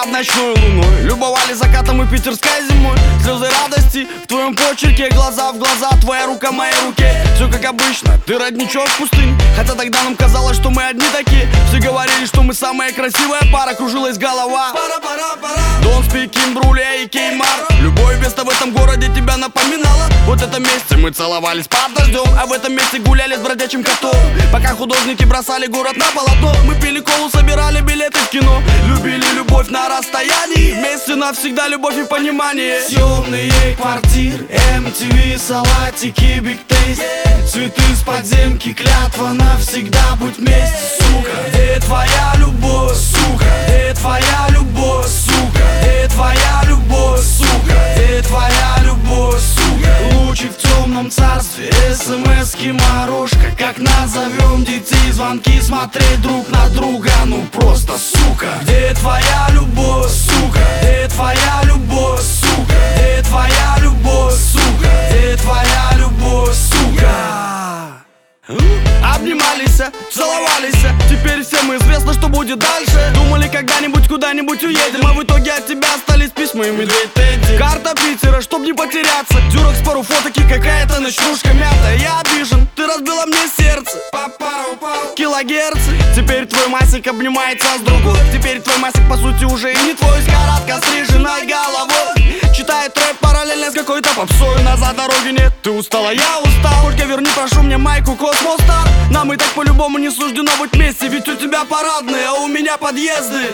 под ночной луной, любовались закатом и питерской зимой. Слезы радости в твоем почерке, глаза в глаза, твоя рука в моей руке. Все как обычно, ты родничок в пустыне. Хотя тогда нам казалось, что мы одни такие. Все говорили, что мы самая красивая пара. Кружилась голова. Don't speak in Бруле и Кеймар. Любое место в этом городе тебя напоминало. Вот в этом месте мы целовались под дождем, а в этом месте гуляли с бродячим котом. Пока художники бросали город на полотно, мы пили колу, собирали билеты в кино. Любили любовь на расстоянии, вместе навсегда любовь и понимание. Съемные квартиры, MTV, салатики, Big Taste, цветы с подземки, клятва навсегда будь вместе, сука. Где твоя любовь, сука? Где твоя любовь, сука? Где твоя любовь, сука? Где твоя любовь, сука? Лучи в темном царстве, смс-ки, морожка. Как назовем детей, звонки, смотреть друг на друга, ну просто, сука. Где твоя любовь, сука? Где твоя любовь, сука? Где твоя любовь, сука? Где твоя любовь, сука? Обнимались, целовались, теперь всем известно, что будет дальше. Думали, когда-нибудь куда-нибудь уедем, а в итоге от тебя остались письма и медведь Тедди. Карта Питера, чтоб не потеряться, дюрок с пару фоток и какая-то ночнушка мятая. Я обижен, ты разбила мне сердце, килогерцы. Теперь твой Масик обнимается с другой. Теперь твой Масик по сути уже и не твой. С коротко стриженной головой читает рэп параллельно с какой-то попсой. Назад дороги нет, ты устала, я устал. Только верни, прошу мне майку Космос Стар. Нам и так по-любому не суждено быть вместе. Ведь у тебя парадные, а у меня подъезды.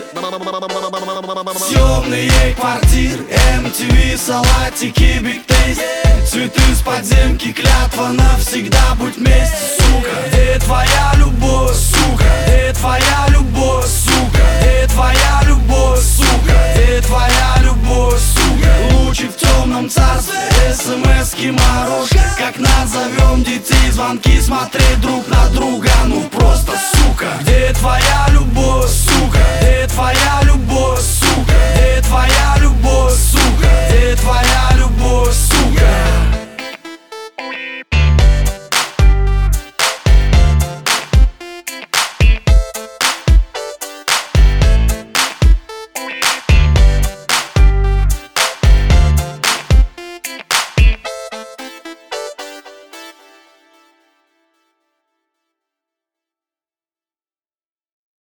Съемные квартиры, MTV, салатики, Big Taste, цветы с подземки, клятва навсегда будь вместе, сука. Где твоя любовь, сука? Где твоя любовь, сука? Где твоя любовь, сука? Где твоя любовь, сука? Лучи в темном царстве, смс-ки, морожка. Как назовем детей, звонки, смотреть друг на друга, ну просто, сука. Где твоя